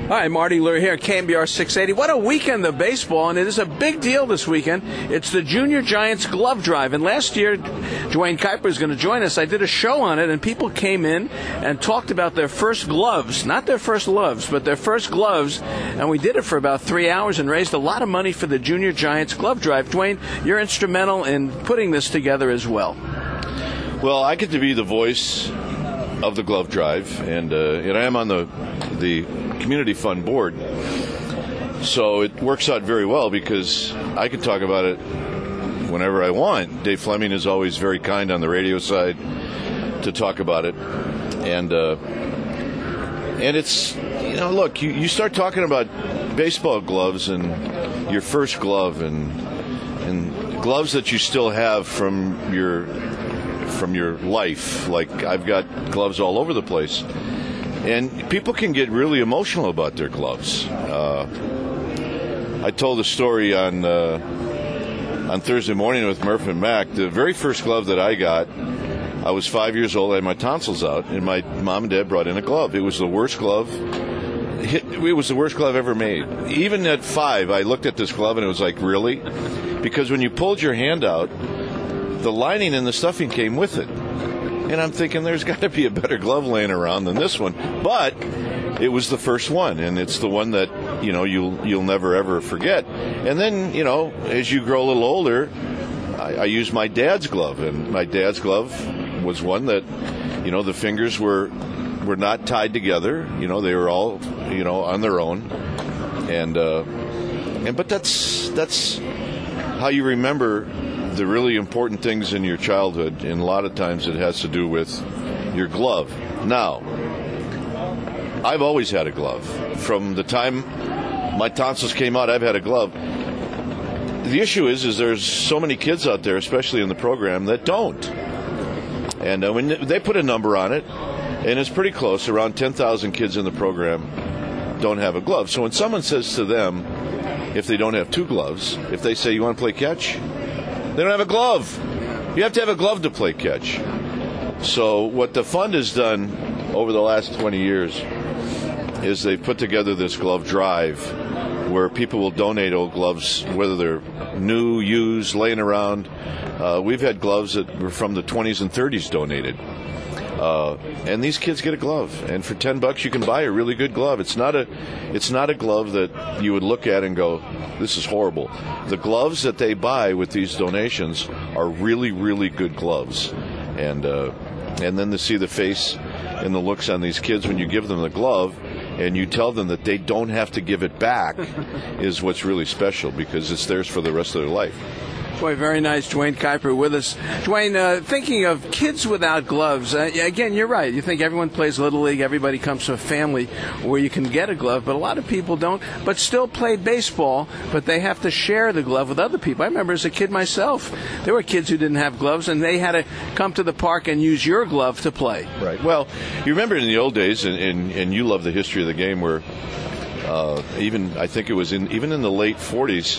Hi, Marty Lure here, KMBR 680. What a weekend of baseball, and it is a big deal this weekend. It's the Junior Giants Glove Drive, and last year, Duane Kuiper is going to join us. I did a show on it, and people came in and talked about their first gloves, not their first loves, but their first gloves, and we did it for about 3 hours and raised a lot of money for the Junior Giants Glove Drive. Duane, you're instrumental in putting this together as well. Well, I get to be the voice of the Glove Drive, and I am on the Community Fund board, so it works out very well because I can talk about it whenever I want. Dave Fleming is always very kind on the radio side to talk about it, and it's, look, you start talking about baseball gloves and your first glove and gloves that you still have from your life. Like, I've got gloves all over the place. And people can get really emotional about their gloves. I told a story on Thursday morning with Murph and Mac. The very first glove that I got, I was 5 years old. I had my tonsils out, and my mom and dad brought in a glove. It was the worst glove. It was the worst glove ever made. Even at 5, I looked at this glove, and it was like, really? Because when you pulled your hand out, the lining and the stuffing came with it. And I'm thinking there's got to be a better glove laying around than this one. But it was the first one, and it's the one that, you'll never, ever forget. And then, as you grow a little older, I used my dad's glove. And my dad's glove was one that, the fingers were not tied together. They were all, on their own. But that's how you remember the really important things in your childhood, and a lot of times it has to do with your glove. Now, I've always had a glove. From the time my tonsils came out, I've had a glove. The issue is there's so many kids out there, especially in the program, that don't. And when they put a number on it, and it's pretty close, around 10,000 kids in the program don't have a glove. So when someone says to them, if they don't have two gloves, if they say, you want to play catch? They don't have a glove. You have to have a glove to play catch. So what the fund has done over the last 20 years is they've put together this glove drive where people will donate old gloves, whether they're new, used, laying around. We've had gloves that were from the 20s and 30s donated. And these kids get a glove, and for $10 you can buy a really good glove. It's not a glove that you would look at and go, this is horrible. The gloves that they buy with these donations are really, really good gloves. And then to see the face and the looks on these kids when you give them the glove and you tell them that they don't have to give it back is what's really special, because it's theirs for the rest of their life. Boy, very nice. Duane Kuiper with us. Duane, thinking of kids without gloves, again, you're right. You think everyone plays Little League, everybody comes to a family where you can get a glove, but a lot of people don't, but still play baseball, but they have to share the glove with other people. I remember as a kid myself, there were kids who didn't have gloves, and they had to come to the park and use your glove to play. Right. Well, you remember in the old days, and you love the history of the game, where I think it was even in the late 40s,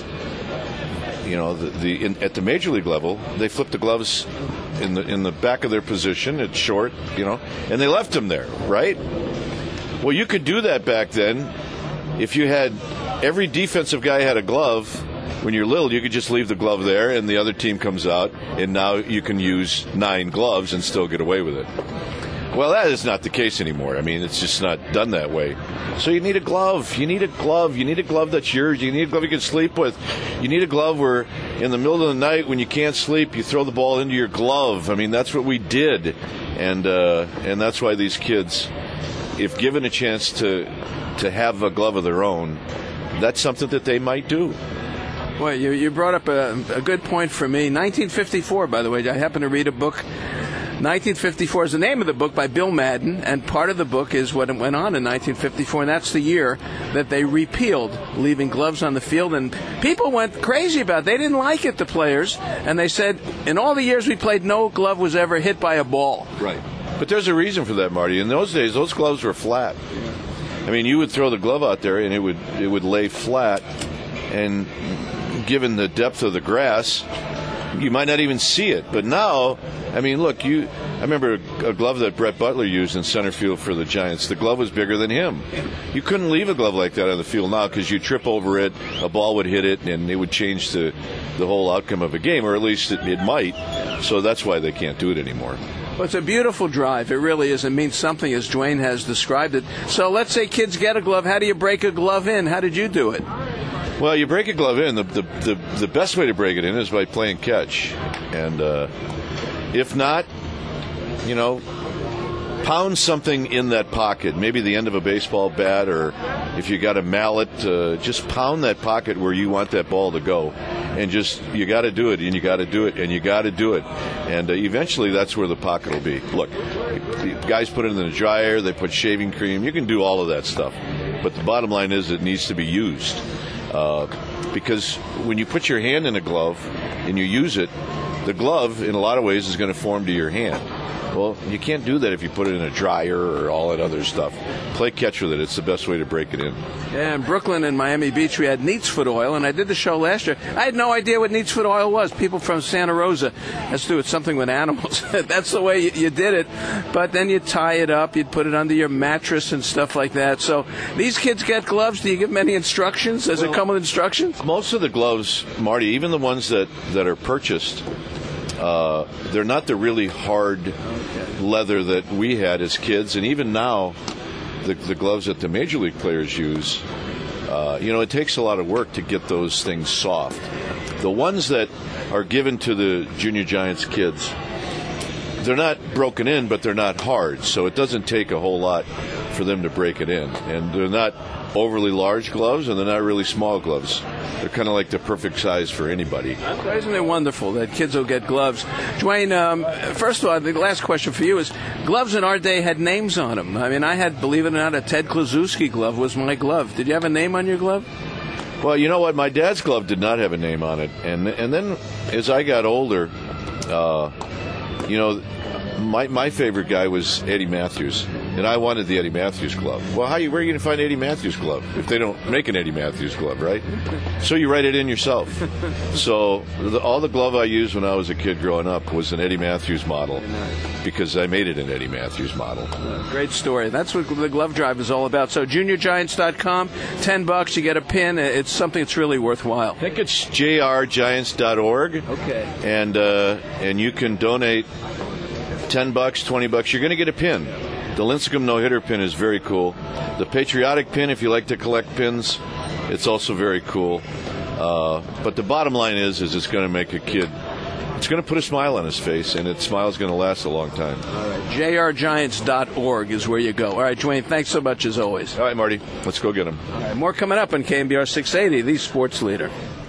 at the major league level, they flipped the gloves in the back of their position. It's short, and they left them there, right? Well, you could do that back then. If you had every defensive guy had a glove, when you're little, you could just leave the glove there, and the other team comes out, and now you can use 9 gloves and still get away with it. Well, that is not the case anymore. I mean, it's just not done that way. So you need a glove. You need a glove. You need a glove that's yours. You need a glove you can sleep with. You need a glove where in the middle of the night when you can't sleep, you throw the ball into your glove. I mean, that's what we did. And that's why these kids, if given a chance to have a glove of their own, that's something that they might do. Well, you brought up a good point for me. 1954, by the way, I happened to read a book. 1954 is the name of the book by Bill Madden, and part of the book is what went on in 1954, and that's the year that they repealed leaving gloves on the field, and people went crazy about it. They didn't like it, the players, and they said, in all the years we played, no glove was ever hit by a ball. Right. But there's a reason for that, Marty. In those days, those gloves were flat. I mean, you would throw the glove out there, and it would lay flat, and given the depth of the grass, you might not even see it. But now, I mean, look, I remember a glove that Brett Butler used in center field for the Giants. The glove was bigger than him. You couldn't leave a glove like that on the field now because you trip over it, a ball would hit it, and it would change the whole outcome of a game, or at least it might. So that's why they can't do it anymore. Well, it's a beautiful drive. It really is. It means something, as Dwayne has described it. So let's say kids get a glove. How do you break a glove in? How did you do it? Well, you break a glove in. The best way to break it in is by playing catch. And if not, pound something in that pocket, maybe the end of a baseball bat, or if you got a mallet, just pound that pocket where you want that ball to go. And you got to do it, and you got to do it, and you got to do it. And eventually that's where the pocket will be. Look, the guys put it in the dryer, they put shaving cream. You can do all of that stuff. But the bottom line is it needs to be used. Because when you put your hand in a glove and you use it, the glove, in a lot of ways, is going to form to your hand. Well, you can't do that if you put it in a dryer or all that other stuff. Play catch with it. It's the best way to break it in. Yeah, in Brooklyn and Miami Beach, we had Neat's Foot Oil, and I did the show last year. I had no idea what Neat's Foot Oil was. People from Santa Rosa has to do with something with animals. That's the way you did it. But then you tie it up. You'd put it under your mattress and stuff like that. So these kids get gloves. Do you give them any instructions? Does it come with instructions? Most of the gloves, Marty, even the ones that are purchased, they're not the really hard leather that we had as kids, and even now the gloves that the major league players use, it takes a lot of work to get those things soft. The ones that are given to the Junior Giants kids, they're not broken in, but they're not hard, so it doesn't take a whole lot for them to break it in. And they're not overly large gloves, and they're not really small gloves. They're kind of like the perfect size for anybody. Isn't it wonderful that kids will get gloves? Dwayne, first of all, the last question for you is, gloves in our day had names on them. I mean, I had, believe it or not, a Ted Kluszewski glove was my glove. Did you have a name on your glove? Well, you know what? My dad's glove did not have a name on it. And then as I got older, my favorite guy was Eddie Matthews, and I wanted the Eddie Matthews glove. Well, where are you going to find Eddie Matthews glove if they don't make an Eddie Matthews glove, right? So you write it in yourself. So all the glove I used when I was a kid growing up was an Eddie Matthews model because I made it an Eddie Matthews model. Great story. That's what the glove drive is all about. So juniorgiants.com, $10, you get a pin. It's something that's really worthwhile. I think it's jrgiants.org. Okay. And you can donate $10, $20. You're going to get a pin. The Lincecum no-hitter pin is very cool. The patriotic pin, if you like to collect pins, it's also very cool. But the bottom line is it's going to make a kid, it's going to put a smile on his face, and that smile is going to last a long time. All right. jrgiants.org is where you go. All right, Dwayne, thanks so much as always. All right, Marty, let's go get them. All right, more coming up on KNBR 680, the sports leader.